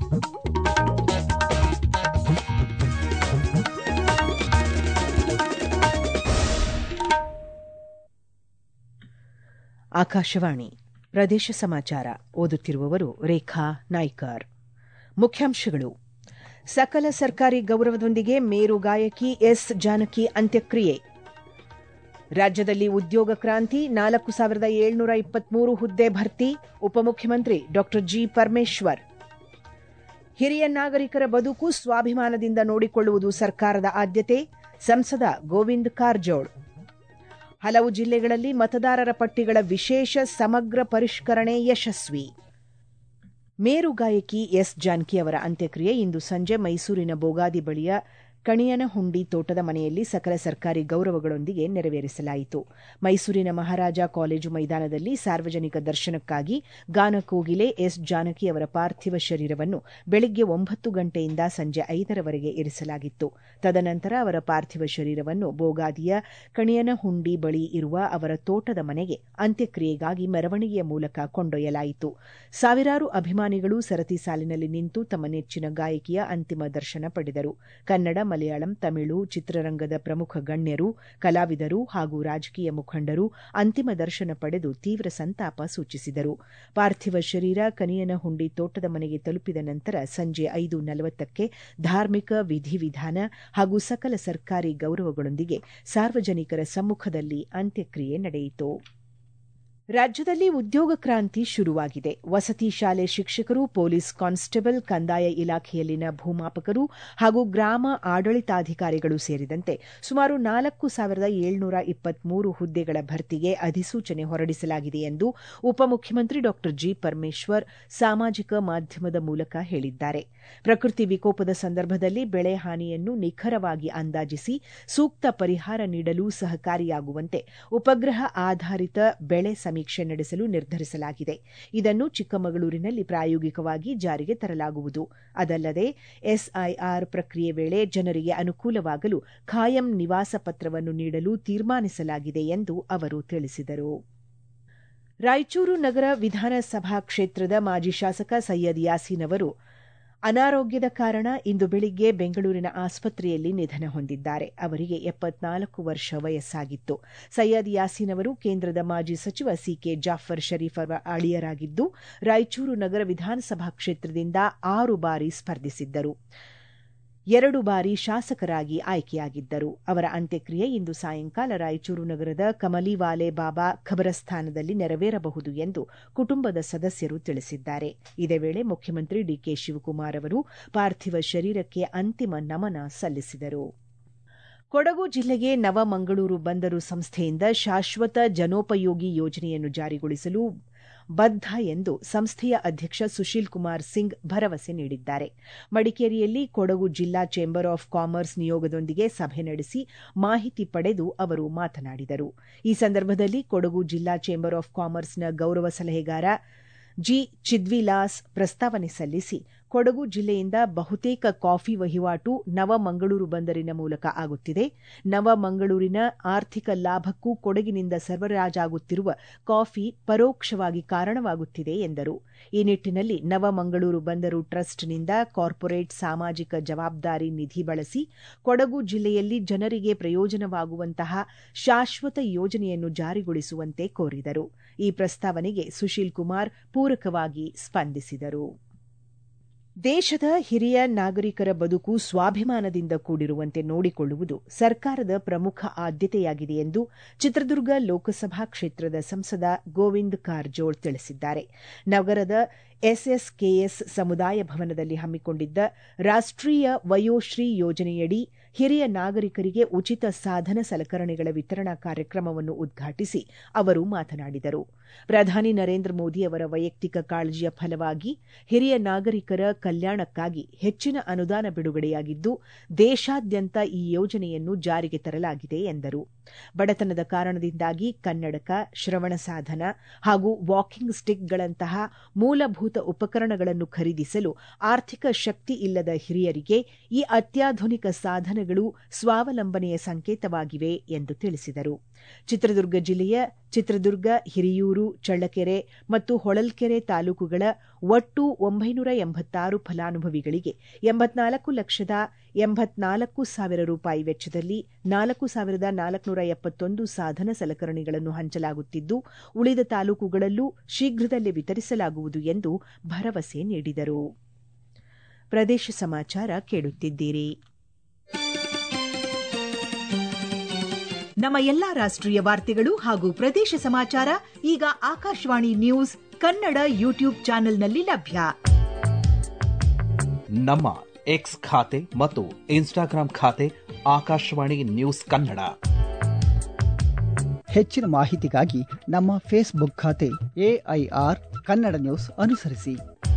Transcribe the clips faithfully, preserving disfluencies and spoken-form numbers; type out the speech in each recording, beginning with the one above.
ಆಕಾಶವಾಣಿ ಪ್ರದೇಶ ಸಮಾಚಾರ ಓದುತ್ತಿರುವವರು ರೇಖಾ ನಾಯ್ಕರ್. ಮುಖ್ಯಾಂಶಗಳು: ಸಕಲ ಸರ್ಕಾರಿ ಗೌರವದೊಂದಿಗೆ ಮೇರು ಗಾಯಕಿ ಎಸ್ ಜಾನಕಿ ಅಂತ್ಯಕ್ರಿಯೆ. ರಾಜ್ಯದಲ್ಲಿ ಉದ್ಯೋಗ ಕ್ರಾಂತಿ, ನಾಲ್ಕು ಸಾವಿರದ ಏಳ್ನೂರ ಇಪ್ಪತ್ಮೂರು ಹುದ್ದೆ ಭರ್ತಿ, ಉಪಮುಖ್ಯಮಂತ್ರಿ ಡಾ ಜಿ ಪರಮೇಶ್ವರ್. ಹಿರಿಯ ನಾಗರಿಕರ ಬದುಕು ಸ್ವಾಭಿಮಾನದಿಂದ ನೋಡಿಕೊಳ್ಳುವುದು ಸರ್ಕಾರದ ಆದ್ಯತೆ, ಸಂಸದ ಗೋವಿಂದ ಕಾರಜೋಳ. ಹಲವು ಜಿಲ್ಲೆಗಳಲ್ಲಿ ಮತದಾರರ ಪಟ್ಟಿಗಳ ವಿಶೇಷ ಸಮಗ್ರ ಪರಿಷ್ಕರಣೆ ಯಶಸ್ವಿ. ಮೇರು ಗಾಯಕಿ ಎಸ್ ಜಾನಕಿ ಅವರ ಅಂತ್ಯಕ್ರಿಯೆ ಇಂದು ಸಂಜೆ ಮೈಸೂರಿನ ಬೋಗಾದಿ ಬಳಿಯ ಕಣಿಯನಹುಂಡಿ ತೋಟದ ಮನೆಯಲ್ಲಿ ಸಕಲ ಸರ್ಕಾರಿ ಗೌರವಗಳೊಂದಿಗೆ ನೆರವೇರಿಸಲಾಯಿತು. ಮೈಸೂರಿನ ಮಹಾರಾಜ ಕಾಲೇಜು ಮೈದಾನದಲ್ಲಿ ಸಾರ್ವಜನಿಕ ದರ್ಶನಕ್ಕಾಗಿ ಗಾನಕೋಗಿಲೆ ಎಸ್ ಜಾನಕಿ ಅವರ ಪಾರ್ಥಿವ ಶರೀರವನ್ನು ಬೆಳಗ್ಗೆ ಒಂಬತ್ತು ಗಂಟೆಯಿಂದ ಸಂಜೆ ಐದರವರೆಗೆ ಇರಿಸಲಾಗಿತ್ತು. ತದನಂತರ ಅವರ ಪಾರ್ಥಿವ ಶರೀರವನ್ನು ಬೋಗಾದಿಯ ಕಣಿಯನಹುಂಡಿ ಬಳಿ ಇರುವ ಅವರ ತೋಟದ ಮನೆಗೆ ಅಂತ್ಯಕ್ರಿಯೆಗಾಗಿ ಮೆರವಣಿಗೆಯ ಮೂಲಕ ಕೊಂಡೊಯ್ಯಲಾಯಿತು. ಸಾವಿರಾರು ಅಭಿಮಾನಿಗಳು ಸರತಿ ಸಾಲಿನಲ್ಲಿ ನಿಂತು ತಮ್ಮ ನೆಚ್ಚಿನ ಗಾಯಕಿಯ ಅಂತಿಮ ದರ್ಶನ ಪಡೆದರು. ಕನ್ನಡ, ಮಲಯಾಳಂ, ತಮಿಳು ಚಿತ್ರರಂಗದ ಪ್ರಮುಖ ಗಣ್ಯರು, ಕಲಾವಿದರು ಹಾಗೂ ರಾಜಕೀಯ ಮುಖಂಡರು ಅಂತಿಮ ದರ್ಶನ ಪಡೆದು ತೀವ್ರ ಸಂತಾಪ ಸೂಚಿಸಿದರು. ಪಾರ್ಥಿವ ಶರೀರ ಕಣಿಯನಹುಂಡಿ ತೋಟದ ಮನೆಗೆ ತಲುಪಿದ ನಂತರ ಸಂಜೆ ಐದು ನಲವತ್ತಕ್ಕೆ ಧಾರ್ಮಿಕ ವಿಧಿವಿಧಾನ ಹಾಗೂ ಸಕಲ ಸರ್ಕಾರಿ ಗೌರವಗಳೊಂದಿಗೆ ಸಾರ್ವಜನಿಕರ ಸಮ್ಮುಖದಲ್ಲಿ ಅಂತ್ಯಕ್ರಿಯೆ ನಡೆಯಿತು. ರಾಜ್ಯದಲ್ಲಿ ಉದ್ಯೋಗ ಕ್ರಾಂತಿ ಶುರುವಾಗಿದೆ. ವಸತಿ ಶಾಲೆ ಶಿಕ್ಷಕರು, ಪೊಲೀಸ್ ಕಾನ್ಸ್ಟೇಬಲ್, ಕಂದಾಯ ಇಲಾಖೆಯಲ್ಲಿನ ಭೂಮಾಪಕರು ಹಾಗೂ ಗ್ರಾಮ ಆಡಳಿತಾಧಿಕಾರಿಗಳು ಸೇರಿದಂತೆ ಸುಮಾರು ನಾಲ್ಕು ಸಾವಿರದ ಏಳ್ನೂರ ಇಪ್ಪತ್ಮೂರು ಹುದ್ದೆಗಳ ಭರ್ತಿಗೆ ಅಧಿಸೂಚನೆ ಹೊರಡಿಸಲಾಗಿದೆ ಎಂದು ಉಪಮುಖ್ಯಮಂತ್ರಿ ಡಾ ಜಿ ಪರಮೇಶ್ವರ್ ಸಾಮಾಜಿಕ ಮಾಧ್ಯಮದ ಮೂಲಕ ಹೇಳಿದ್ದಾರೆ. ಪ್ರಕೃತಿ ವಿಕೋಪದ ಸಂದರ್ಭದಲ್ಲಿ ಬೆಳೆ ಹಾನಿಯನ್ನು ನಿಖರವಾಗಿ ಅಂದಾಜಿಸಿ ಸೂಕ್ತ ಪರಿಹಾರ ನೀಡಲು ಸಹಕಾರಿಯಾಗುವಂತೆ ಉಪಗ್ರಹ ಆಧಾರಿತ ಬೆಳೆ ಸಮೀಕ್ಷೆ ನಡೆಸಲು ನಿರ್ಧರಿಸಲಾಗಿದೆ. ಇದನ್ನು ಚಿಕ್ಕಮಗಳೂರಿನಲ್ಲಿ ಪ್ರಾಯೋಗಿಕವಾಗಿ ಜಾರಿಗೆ ತರಲಾಗುವುದು. ಅದಲ್ಲದೆ ಎಸ್ಐಆರ್ ಪ್ರಕ್ರಿಯೆ ವೇಳೆ ಜನರಿಗೆ ಅನುಕೂಲವಾಗಲು ಖಾಯಂ ನಿವಾಸ ಪತ್ರವನ್ನು ನೀಡಲು ತೀರ್ಮಾನಿಸಲಾಗಿದೆ ಎಂದು ಅವರು ತಿಳಿಸಿದರು. ರಾಯಚೂರು ನಗರ ವಿಧಾನಸಭಾ ಕ್ಷೇತ್ರದ ಮಾಜಿ ಶಾಸಕ ಸೈಯದ್ ಯಾಸೀನ್ ಅವರು ಅನಾರೋಗ್ಯದ ಕಾರಣ ಇಂದು ಬೆಳಿಗ್ಗೆ ಬೆಂಗಳೂರಿನ ಆಸ್ಪತ್ರೆಯಲ್ಲಿ ನಿಧನ ಹೊಂದಿದ್ದಾರೆ. ಅವರಿಗೆ ಎಪ್ಪತ್ನಾಲ್ಕು ವರ್ಷ ವಯಸ್ಸಾಗಿತ್ತು. ಸೈಯದ್ ಯಾಸೀನ್ ಅವರು ಕೇಂದ್ರದ ಮಾಜಿ ಸಚಿವ ಸಿಕೆ ಜಾಫರ್ ಶರೀಫ್ ಅವರ ಅಳಿಯರಾಗಿದ್ದು, ರಾಯಚೂರು ನಗರ ವಿಧಾನಸಭಾ ಕ್ಷೇತ್ರದಿಂದ ಆರು ಬಾರಿ ಸ್ಪರ್ಧಿಸಿದ್ದರು. ಎರಡು ಬಾರಿ ಶಾಸಕರಾಗಿ ಆಯ್ಕೆಯಾಗಿದ್ದರು. ಅವರ ಅಂತ್ಯಕ್ರಿಯೆ ಇಂದು ಸಾಯಂಕಾಲ ರಾಯಚೂರು ನಗರದ ಕಮಲಿವಾಲೆ ಬಾಬಾ ಖಬರಸ್ಥಾನದಲ್ಲಿ ನೆರವೇರಬಹುದು ಎಂದು ಕುಟುಂಬದ ಸದಸ್ಯರು ತಿಳಿಸಿದ್ದಾರೆ. ಇದೇ ವೇಳೆ ಮುಖ್ಯಮಂತ್ರಿ ಡಿಕೆ ಶಿವಕುಮಾರ್ ಅವರು ಪಾರ್ಥಿವ ಶರೀರಕ್ಕೆ ಅಂತಿಮ ನಮನ ಸಲ್ಲಿಸಿದರು. ಕೊಡಗು ಜಿಲ್ಲೆಗೆ ನವಮಂಗಳೂರು ಬಂದರು ಸಂಸ್ಥೆಯಿಂದ ಶಾಶ್ವತ ಜನೋಪಯೋಗಿ ಯೋಜನೆಯನ್ನು ಜಾರಿಗೊಳಿಸಲು ಬದ್ಧ ಎಂದು ಸಂಸ್ಥೆಯ ಅಧ್ಯಕ್ಷ ಸುಶೀಲ್ ಕುಮಾರ್ ಸಿಂಗ್ ಭರವಸೆ ನೀಡಿದ್ದಾರೆ. ಮಡಿಕೇರಿಯಲ್ಲಿ ಕೊಡಗು ಜಿಲ್ಲಾ ಚೇಂಬರ್ ಆಫ್ ಕಾಮರ್ಸ್ ನಿಯೋಗದೊಂದಿಗೆ ಸಭೆ ನಡೆಸಿ ಮಾಹಿತಿ ಪಡೆದು ಅವರು ಮಾತನಾಡಿದರು. ಈ ಸಂದರ್ಭದಲ್ಲಿ ಕೊಡಗು ಜಿಲ್ಲಾ ಚೇಂಬರ್ ಆಫ್ ಕಾಮರ್ಸ್ನ ಗೌರವ ಸಲಹೆಗಾರ ಜಿ ಚಿದ್ವಿಲಾಸ್ ಪ್ರಸ್ತಾವನೆ ಸಲ್ಲಿಸಿ, ಕೊಡಗು ಜಿಲ್ಲೆಯಿಂದ ಬಹುತೇಕ ಕಾಫಿ ವಹಿವಾಟು ನವಮಂಗಳೂರು ಬಂದರಿನ ಮೂಲಕ ಆಗುತ್ತಿದೆ. ನವಮಂಗಳೂರಿನ ಆರ್ಥಿಕ ಲಾಭಕ್ಕೂ ಕೊಡಗಿನಿಂದ ಸರಬರಾಜಾಗುತ್ತಿರುವ ಕಾಫಿ ಪರೋಕ್ಷವಾಗಿ ಕಾರಣವಾಗುತ್ತಿದೆ ಎಂದರು. ಈ ನಿಟ್ಟಿನಲ್ಲಿ ನವಮಂಗಳೂರು ಬಂದರು ಟ್ರಸ್ಟ್ನಿಂದ ಕಾರ್ಪೊರೇಟ್ ಸಾಮಾಜಿಕ ಜವಾಬ್ದಾರಿ ನಿಧಿ ಬಳಸಿ ಕೊಡಗು ಜಿಲ್ಲೆಯಲ್ಲಿ ಜನರಿಗೆ ಪ್ರಯೋಜನವಾಗುವಂತಹ ಶಾಶ್ವತ ಯೋಜನೆಯನ್ನು ಜಾರಿಗೊಳಿಸುವಂತೆ ಕೋರಿದರು. ಈ ಪ್ರಸ್ತಾವನೆಗೆ ಸುಶೀಲ್ ಕುಮಾರ್ ಪೂರಕವಾಗಿ ಸ್ಪಂದಿಸಿದರು. ದೇಶದ ಹಿರಿಯ ನಾಗರಿಕರ ಬದುಕು ಸ್ವಾಭಿಮಾನದಿಂದ ಕೂಡಿರುವಂತೆ ನೋಡಿಕೊಳ್ಳುವುದು ಸರ್ಕಾರದ ಪ್ರಮುಖ ಆದ್ಯತೆಯಾಗಿದೆ ಎಂದು ಚಿತ್ರದುರ್ಗ ಲೋಕಸಭಾ ಕ್ಷೇತ್ರದ ಸಂಸದ ಗೋವಿಂದ ಕಾರಜೋಳ ತಿಳಿಸಿದ್ದಾರೆ. ನಗರದ ಎಸ್ಎಸ್ಕೆಎಸ್ ಸಮುದಾಯ ಭವನದಲ್ಲಿ ಹಮ್ಮಿಕೊಂಡಿದ್ದ ರಾಷ್ಟ್ರೀಯ ವಯೋಶ್ರೀ ಯೋಜನೆಯಡಿ ಹಿರಿಯ ನಾಗರಿಕರಿಗೆ ಉಚಿತ ಸಾಧನ ಸಲಕರಣೆಗಳ ವಿತರಣಾ ಕಾರ್ಯಕ್ರಮವನ್ನು ಉದ್ಘಾಟಿಸಿ ಅವರು ಮಾತನಾಡಿದರು. ಪ್ರಧಾನಿ ನರೇಂದ್ರ ಮೋದಿ ಅವರ ವೈಯಕ್ತಿಕ ಕಾಳಜಿಯ ಫಲವಾಗಿ ಹಿರಿಯ ನಾಗರಿಕರ ಕಲ್ಯಾಣಕ್ಕಾಗಿ ಹೆಚ್ಚಿನ ಅನುದಾನ ಬಿಡುಗಡೆಯಾಗಿದ್ದು, ದೇಶಾದ್ಯಂತ ಈ ಯೋಜನೆಯನ್ನು ಜಾರಿಗೆ ತರಲಾಗಿದೆ ಎಂದರು. ಬಡತನದ ಕಾರಣದಿಂದಾಗಿ ಕನ್ನಡಕ, ಶ್ರವಣ ಸಾಧನ ಹಾಗೂ ವಾಕಿಂಗ್ ಸ್ಟಿಕ್ಗಳಂತಹ ಮೂಲಭೂತ ಉಪಕರಣಗಳನ್ನು ಖರೀದಿಸಲು ಆರ್ಥಿಕ ಶಕ್ತಿ ಇಲ್ಲದ ಹಿರಿಯರಿಗೆ ಈ ಅತ್ಯಾಧುನಿಕ ಸಾಧನಗಳು ಸ್ವಾವಲಂಬನೆಯ ಸಂಕೇತವಾಗಿವೆ ಎಂದು ತಿಳಿಸಿದರು. ಚಿತ್ರದುರ್ಗ ಜಿಲ್ಲೆಯ ಚಿತ್ರದುರ್ಗ, ಹಿರಿಯೂರು, ಚಳ್ಳಕೆರೆ ಮತ್ತು ಹೊಳಲ್ಕೆರೆ ತಾಲೂಕುಗಳ ಒಟ್ಟು ಒಂಬೈನೂರ ಎಂಬತ್ತಾರು ಫಲಾನುಭವಿಗಳಿಗೆ ಎಂಬತ್ನಾಲ್ಕು ಲಕ್ಷದ ಎಂಬತ್ನಾಲ್ಕು ಸಾವಿರ ರೂಪಾಯಿ ವೆಚ್ಚದಲ್ಲಿ ನಾಲ್ಕು ಸಾವಿರದ ನಾಲ್ಕುನೂರ ಎಪ್ಪತ್ತೊಂದು ಸಾಧನ ಸಲಕರಣೆಗಳನ್ನು ಹಂಚಲಾಗುತ್ತಿದ್ದು, ಉಳಿದ ತಾಲೂಕುಗಳಲ್ಲೂ ಶೀಘ್ರದಲ್ಲೇ ವಿತರಿಸಲಾಗುವುದು ಎಂದು ಭರವಸೆ ನೀಡಿದರು. ಪ್ರದೇಶ ಸಮಾಚಾರ ಕೇಳುತ್ತಿದ್ದೀರಿ. ನಮ್ಮ ಎಲ್ಲಾ ರಾಷ್ಟ್ರೀಯ ವಾರ್ತೆಗಳು ಹಾಗೂ ಪ್ರದೇಶ ಸಮಾಚಾರ ಈಗ ಆಕಾಶವಾಣಿ ನ್ಯೂಸ್ ಕನ್ನಡ ಯೂಟ್ಯೂಬ್ ಚಾನೆಲ್ನಲ್ಲಿ ಲಭ್ಯ. ನಮ್ಮ ಎಕ್ಸ್ ಖಾತೆ ಮತ್ತು ಇನ್ಸ್ಟಾಗ್ರಾಂ ಖಾತೆ ಆಕಾಶವಾಣಿ ನ್ಯೂಸ್ ಕನ್ನಡ. ಹೆಚ್ಚಿನ ಮಾಹಿತಿಗಾಗಿ ನಮ್ಮ ಫೇಸ್ಬುಕ್ ಖಾತೆ ಎಐಆರ್ ಕನ್ನಡ ನ್ಯೂಸ್ ಅನುಸರಿಸಿ.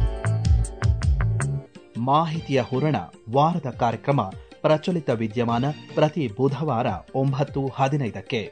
ಮಾಹಿತಿಯ ಹೂರಣ ವಾರದ ಕಾರ್ಯಕ್ರಮ ಪ್ರಚಲಿತ ವಿದ್ಯಮಾನ ಪ್ರತಿ ಬುಧವಾರ ಒಂಬತ್ತು ಹದಿನೈದಕ್ಕೆ.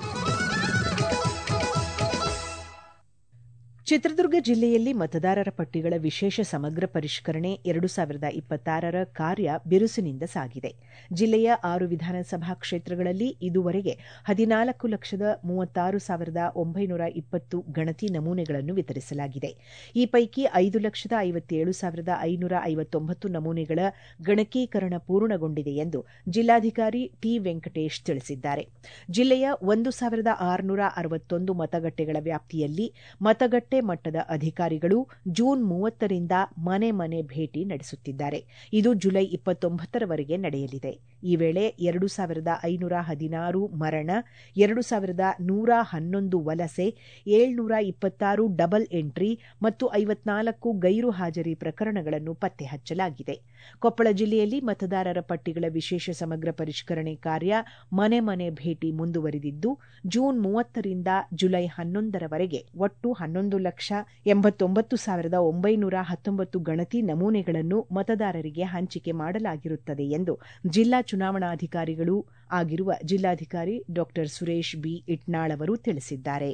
ಚಿತ್ರದುರ್ಗ ಜಿಲ್ಲೆಯಲ್ಲಿ ಮತದಾರರ ಪಟ್ಟಿಗಳ ವಿಶೇಷ ಸಮಗ್ರ ಪರಿಷ್ಕರಣೆ ಎರಡು ಸಾವಿರದ ಇಪ್ಪತ್ತಾರರ ಕಾರ್ಯ ಬಿರುಸಿನಿಂದ ಸಾಗಿದೆ. ಜಿಲ್ಲೆಯ ಆರು ವಿಧಾನಸಭಾ ಕ್ಷೇತ್ರಗಳಲ್ಲಿ ಇದುವರೆಗೆ ಹದಿನಾಲ್ಕು ಲಕ್ಷದ ಮೂವತ್ತಾರು ಸಾವಿರದ ಒಂಬೈನೂರ ಇಪ್ಪತ್ತು ಗಣತಿ ನಮೂನೆಗಳನ್ನು ವಿತರಿಸಲಾಗಿದೆ. ಈ ಪೈಕಿ ಐದು ಲಕ್ಷದ ಐವತ್ತೇಳು ಸಾವಿರದ ಐನೂರ ಐವತ್ತೊಂಬತ್ತು ನಮೂನೆಗಳ ಗಣಕೀಕರಣ ಪೂರ್ಣಗೊಂಡಿದೆ ಎಂದು ಜಿಲ್ಲಾಧಿಕಾರಿ ಟಿ ವೆಂಕಟೇಶ್ ತಿಳಿಸಿದ್ದಾರೆ. ಜಿಲ್ಲೆಯ ಒಂದು ಸಾವಿರದ ಆರುನೂರ ಅರವತ್ತೊಂದು ಮತಗಟ್ಟೆಗಳ ವ್ಯಾಪ್ತಿಯಲ್ಲಿ ಮತಗಟ್ಟೆ ಮಟ್ಟದ ಅಧಿಕಾರಿಗಳು ಜೂನ್ ಮೂವತ್ತರಿಂದ ಮನೆ ಮನೆ ಭೇಟಿ ನಡೆಸುತ್ತಿದ್ದಾರೆ. ಇದು ಜುಲೈ ಇಪ್ಪತ್ತೊಂಬತ್ತರವರೆಗೆ ನಡೆಯಲಿದೆ. ಈ ವೇಳೆ ಎರಡು ಸಾವಿರದ ಐನೂರ ಹದಿನಾರು ಮರಣ, ಎರಡು ಸಾವಿರದ ನೂರ ಹನ್ನೊಂದು ವಲಸೆ, ಏಳ್ನೂರ ಇಪ್ಪತ್ತಾರು ಡಬಲ್ ಎಂಟ್ರಿ ಮತ್ತು ಐವತ್ನಾಲ್ಕು ಗೈರು ಹಾಜರಿ ಪ್ರಕರಣಗಳನ್ನು ಪತ್ತೆ ಹಚ್ಚಲಾಗಿದೆ. ಕೊಪ್ಪಳ ಜಿಲ್ಲೆಯಲ್ಲಿ ಮತದಾರರ ಪಟ್ಟಿಗಳ ವಿಶೇಷ ಸಮಗ್ರ ಪರಿಷ್ಕರಣೆ ಕಾರ್ಯ ಮನೆ ಮನೆ ಭೇಟಿ ಮುಂದುವರಿದಿದ್ದು, ಜೂನ್ ಮೂವತ್ತರಿಂದ ಜುಲೈ ಹನ್ನೊಂದರವರೆಗೆ ಒಟ್ಟು ಹನ್ನೊಂದು ಲಕ್ಷ ಎಂಬತ್ತೊಂಬತ್ತು ಸಾವಿರದ ಒಂಬೈನೂರ ಹತ್ತೊಂಬತ್ತು ಗಣತಿ ನಮೂನೆಗಳನ್ನು ಮತದಾರರಿಗೆ ಹಂಚಿಕೆ ಮಾಡಲಾಗಿರುತ್ತದೆ ಎಂದು ಜಿಲ್ಲಾ ಚುನಾವಣಾಧಿಕಾರಿಗಳೂ ಆಗಿರುವ ಜಿಲ್ಲಾಧಿಕಾರಿ ಡಾ ಸುರೇಶ್ ಬಿ ಇಟ್ನಾಳ್ ಅವರು ತಿಳಿಸಿದ್ದಾರೆ.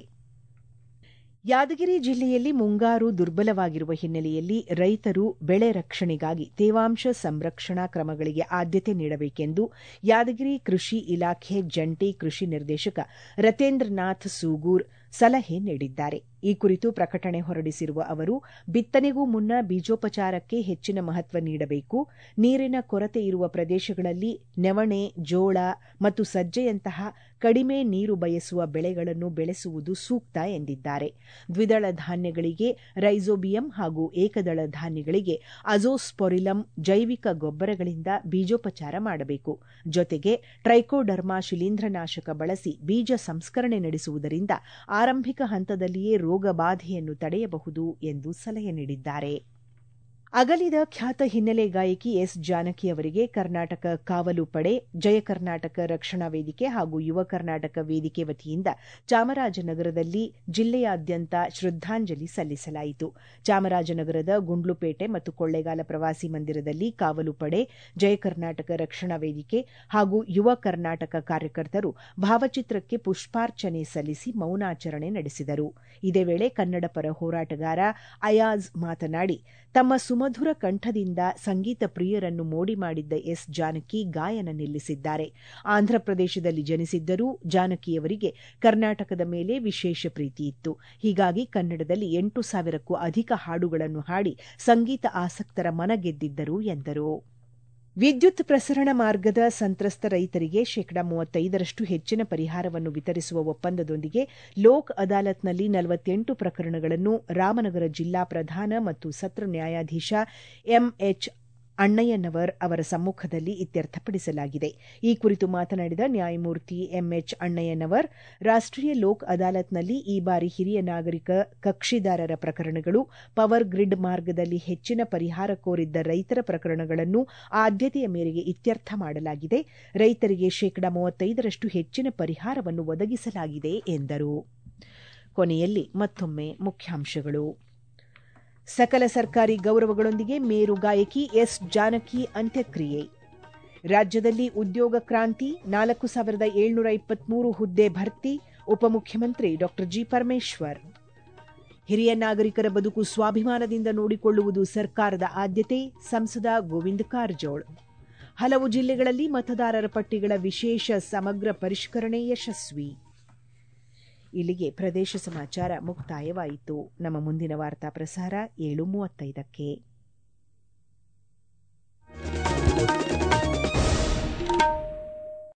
ಯಾದಗಿರಿ ಜಿಲ್ಲೆಯಲ್ಲಿ ಮುಂಗಾರು ದುರ್ಬಲವಾಗಿರುವ ಹಿನ್ನೆಲೆಯಲ್ಲಿ ರೈತರು ಬೆಳೆ ರಕ್ಷಣೆಗಾಗಿ ತೇವಾಂಶ ಸಂರಕ್ಷಣಾ ಕ್ರಮಗಳಿಗೆ ಆದ್ಯತೆ ನೀಡಬೇಕೆಂದು ಯಾದಗಿರಿ ಕೃಷಿ ಇಲಾಖೆ ಜಂಟಿ ಕೃಷಿ ನಿರ್ದೇಶಕ ರತೇಂದ್ರನಾಥ್ ಸೂಗೂರ್ ಸಲಹೆ ನೀಡಿದ್ದಾರೆ. ಈ ಕುರಿತು ಪ್ರಕಟಣೆ ಹೊರಡಿಸಿರುವ ಅವರು, ಬಿತ್ತನೆಗೂ ಮುನ್ನ ಬೀಜೋಪಚಾರಕ್ಕೆ ಹೆಚ್ಚಿನ ಮಹತ್ವ ನೀಡಬೇಕು. ನೀರಿನ ಕೊರತೆ ಇರುವ ಪ್ರದೇಶಗಳಲ್ಲಿ ನವಣೆ, ಜೋಳ ಮತ್ತು ಸಜ್ಜೆಯಂತಹ ಕಡಿಮೆ ನೀರು ಬಯಸುವ ಬೆಳೆಗಳನ್ನು ಬೆಳೆಸುವುದು ಸೂಕ್ತ ಎಂದಿದ್ದಾರೆ. ದ್ವಿದಳ ಧಾನ್ಯಗಳಿಗೆ ರೈಸೋಬಿಯಂ ಹಾಗೂ ಏಕದಳ ಧಾನ್ಯಗಳಿಗೆ ಅಜೋಸ್ಪೊರಿಲಂ ಜೈವಿಕ ಗೊಬ್ಬರಗಳಿಂದ ಬೀಜೋಪಚಾರ ಮಾಡಬೇಕು. ಜೊತೆಗೆ ಟ್ರೈಕೋಡರ್ಮಾ ಶಿಲೀಂಧ್ರನಾಶಕ ಬಳಸಿ ಬೀಜ ಸಂಸ್ಕರಣೆ ನಡೆಸುವುದರಿಂದ ಆರಂಭಿಕ ಹಂತದಲ್ಲಿಯೇ ರೋಗ ಬಾಧೆಯನ್ನು ತಡೆಯಬಹುದು ಎಂದು ಸಲಹೆ ನೀಡಿದ್ದಾರೆ. ಅಗಲಿದ ಖ್ಯಾತ ಹಿನ್ನೆಲೆ ಗಾಯಕಿ ಎಸ್ ಜಾನಕಿ ಅವರಿಗೆ ಕರ್ನಾಟಕ ಕಾವಲು ಪಡೆ, ಜಯ ಕರ್ನಾಟಕ ರಕ್ಷಣಾ ವೇದಿಕೆ ಹಾಗೂ ಯುವ ಕರ್ನಾಟಕ ವೇದಿಕೆ ವತಿಯಿಂದ ಚಾಮರಾಜನಗರದಲ್ಲಿ ಜಿಲ್ಲೆಯಾದ್ಯಂತ ಶ್ರದ್ಧಾಂಜಲಿ ಸಲ್ಲಿಸಲಾಯಿತು. ಚಾಮರಾಜನಗರದ ಗುಂಡ್ಲುಪೇಟೆ ಮತ್ತು ಕೊಳ್ಳೇಗಾಲ ಪ್ರವಾಸಿ ಮಂದಿರದಲ್ಲಿ ಕಾವಲು ಪಡೆ, ಜಯ ಕರ್ನಾಟಕ ರಕ್ಷಣಾ ವೇದಿಕೆ ಹಾಗೂ ಯುವ ಕರ್ನಾಟಕ ಕಾರ್ಯಕರ್ತರು ಭಾವಚಿತ್ರಕ್ಕೆ ಪುಷ್ಪಾರ್ಚನೆ ಸಲ್ಲಿಸಿ ಮೌನಾಚರಣೆ ನಡೆಸಿದರು. ಇದೇ ವೇಳೆ ಕನ್ನಡ ಪರ ಹೋರಾಟಗಾರ ಅಯಾಜ್ ಮಾತನಾಡಿ, ತಮ್ಮ ಸುಮಧುರ ಕಂಠದಿಂದ ಸಂಗೀತ ಪ್ರಿಯರನ್ನು ಮೋಡಿ ಮಾಡಿದ್ದ ಎಸ್ ಜಾನಕಿ ಗಾಯನ ನಿಲ್ಲಿಸಿದ್ದಾರೆ. ಆಂಧ್ರಪ್ರದೇಶದಲ್ಲಿ ಜನಿಸಿದ್ದರೂ ಜಾನಕಿಯವರಿಗೆ ಕರ್ನಾಟಕದ ಮೇಲೆ ವಿಶೇಷ ಪ್ರೀತಿ ಇತ್ತು. ಹೀಗಾಗಿ ಕನ್ನಡದಲ್ಲಿ ಎಂಟು ಸಾವಿರಕ್ಕೂ ಅಧಿಕ ಹಾಡುಗಳನ್ನು ಹಾಡಿ ಸಂಗೀತ ಆಸಕ್ತರ ಮನಗೆದ್ದಿದ್ದರು ಎಂದರು. ವಿದ್ಯುತ್ ಪ್ರಸರಣ ಮಾರ್ಗದ ಸಂತ್ರಸ್ತ ರೈತರಿಗೆ ಶೇಕಡಾ ಮೂವತ್ತೈದರಷ್ಟು ಹೆಚ್ಚಿನ ಪರಿಹಾರವನ್ನು ವಿತರಿಸುವ ಒಪ್ಪಂದದೊಂದಿಗೆ ಲೋಕ್ ಅದಾಲತ್ನಲ್ಲಿ ನಲವತ್ತೆಂಟು ಪ್ರಕರಣಗಳನ್ನು ರಾಮನಗರ ಜಿಲ್ಲಾ ಪ್ರಧಾನ ಮತ್ತು ಸತ್ರ ನ್ಯಾಯಾಧೀಶ ಎಂಎಚ್ ಅಣ್ಣಯ್ಯನವರ್ ಅವರ ಸಮ್ಮುಖದಲ್ಲಿ ಇತ್ಯರ್ಥಪಡಿಸಲಾಗಿದೆ. ಈ ಕುರಿತು ಮಾತನಾಡಿದ ನ್ಯಾಯಮೂರ್ತಿ ಎಂಎಚ್ ಅಣ್ಣಯ್ಯನವರ್, ರಾಷ್ಟ್ರೀಯ ಲೋಕ್ ಅದಾಲತ್ನಲ್ಲಿ ಈ ಬಾರಿ ಹಿರಿಯ ನಾಗರಿಕ ಕಕ್ಷಿದಾರರ ಪ್ರಕರಣಗಳು, ಪವರ್ ಗ್ರಿಡ್ ಮಾರ್ಗದಲ್ಲಿ ಹೆಚ್ಚಿನ ಪರಿಹಾರ ಕೋರಿದ್ದ ರೈತರ ಪ್ರಕರಣಗಳನ್ನು ಆದ್ಯತೆಯ ಮೇರೆಗೆ ಇತ್ಯರ್ಥ ಮಾಡಲಾಗಿದೆ. ರೈತರಿಗೆ ಶೇಕಡಾ ಮೂವತ್ತೈದರಷ್ಟು ಹೆಚ್ಚಿನ ಪರಿಹಾರವನ್ನು ಒದಗಿಸಲಾಗಿದೆ ಎಂದರು. ಕೊನೆಯಲ್ಲಿ ಮತ್ತೊಮ್ಮೆ ಮುಖ್ಯಾಂಶಗಳು. ಸಕಲ ಸರ್ಕಾರಿ ಗೌರವಗಳೊಂದಿಗೆ ಮೇರು ಗಾಯಕಿ ಎಸ್ ಜಾನಕಿ ಅಂತ್ಯಕ್ರಿಯೆ. ರಾಜ್ಯದಲ್ಲಿ ಉದ್ಯೋಗ ಕ್ರಾಂತಿ, ನಾಲ್ಕು ಸಾವಿರದ ಏಳ್ನೂರ ಇಪ್ಪತ್ಮೂರು ಹುದ್ದೆ ಭರ್ತಿ, ಉಪಮುಖ್ಯಮಂತ್ರಿ ಡಾ ಜಿ ಪರಮೇಶ್ವರ್. ಹಿರಿಯ ನಾಗರಿಕರ ಬದುಕು ಸ್ವಾಭಿಮಾನದಿಂದ ನೋಡಿಕೊಳ್ಳುವುದು ಸರ್ಕಾರದ ಆದ್ಯತೆ, ಸಂಸದ ಗೋವಿಂದ ಕಾರಜೋಳ. ಹಲವು ಜಿಲ್ಲೆಗಳಲ್ಲಿ ಮತದಾರರ ಪಟ್ಟಿಗಳ ವಿಶೇಷ ಸಮಗ್ರ ಪರಿಷ್ಕರಣೆ ಯಶಸ್ವಿ. ಇಲ್ಲಿಗೆ ಪ್ರದೇಶ ಸಮಾಚಾರ ಮುಕ್ತಾಯವಾಯಿತು. ನಮ್ಮ ಮುಂದಿನ ವಾರ್ತಾ ಪ್ರಸಾರ ಏಳು ಮೂವತ್ತೈದಕ್ಕೆ.